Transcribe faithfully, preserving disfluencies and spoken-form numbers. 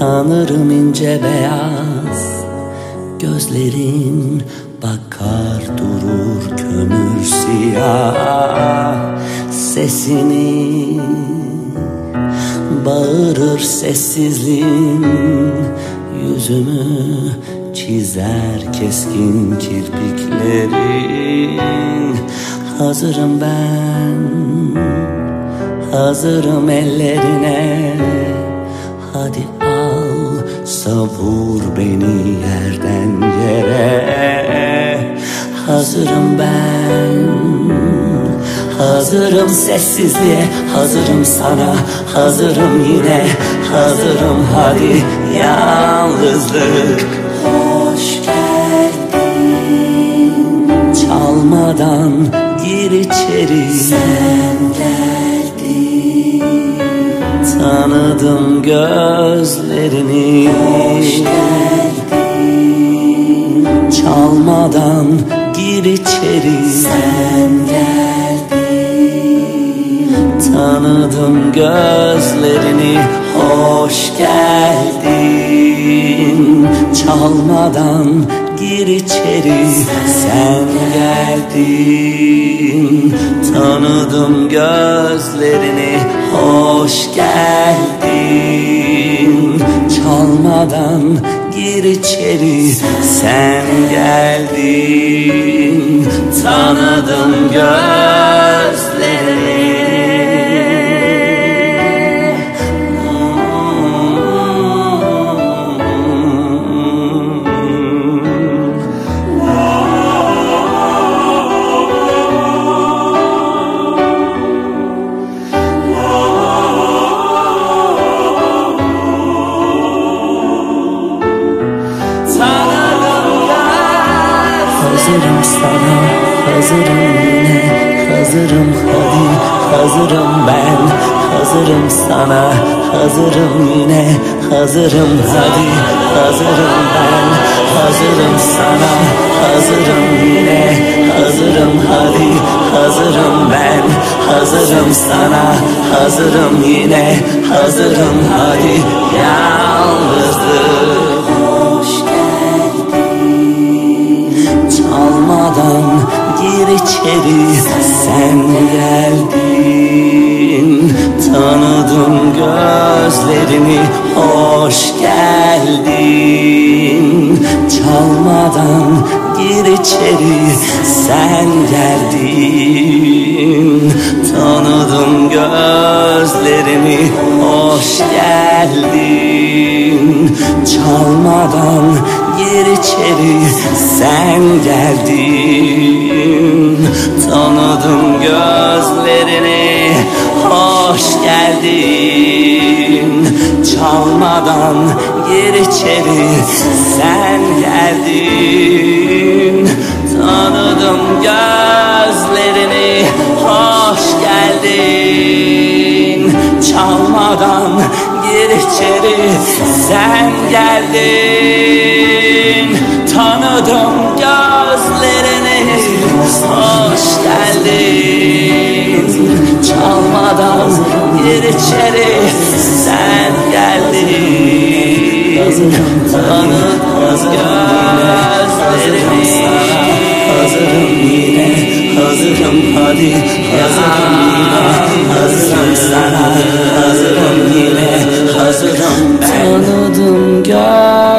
Tanırım ince beyaz gözlerin, bakar durur kömür siyah sesini, bağırır sessizliğin, yüzümü çizer keskin kirpiklerin. Hazırım ben, hazırım ellerine, hadi al savur beni yerden yere. Hazırım ben, hazırım sessizliğe, hazırım sana, hazırım yine, hazırım hadi yalnızlık. Hoş geldin, çalmadan gir içeri. Sen geldin, tanıdım gözlerini. Hoş geldin, çalmadan gir içeri. Sen geldin, tanıdım gözlerini. Hoş geldin, çalmadan gir içeri. Sen geldin, tanıdım gözlerini. Hoş geldin, çalmadan gir içeri. Sen geldin, tanıdım gözlerini. Hazırım sana, hazırım yine, hazırım hadi, hazırım ben. Hazırım sana, hazırım yine, hazırım hadi, hazırım ben. Hazırım sana, hazırım yine, hazırım hadi, hazırım ben. Hazırım sana, hazırım yine, hazırım hadi yalnızlık. Çalmadan gir içeri. Sen geldin, tanıdım gözlerini. Hoş geldin, çalmadan gir içeri. Sen geldin, tanıdım gözlerini. Hoş geldin, çalmadan gir içeri. Sen geldin, tanıdım gözlerini. Hoş geldin, çalmadan gir içeri. Sen geldin, tanıdım gözlerini. Hoş geldin, çalmadan gir içeri. Sen geldin, tanıdım gözlerini. Hoş geldin, çalmadan gir içeri. Sen geldin, tanıdım gözlerini. Hazırım yine, hazırım hadi, hazırım yine, hazırım sana, hazırım yine, hazırım ben. Tanıdım gözlerini.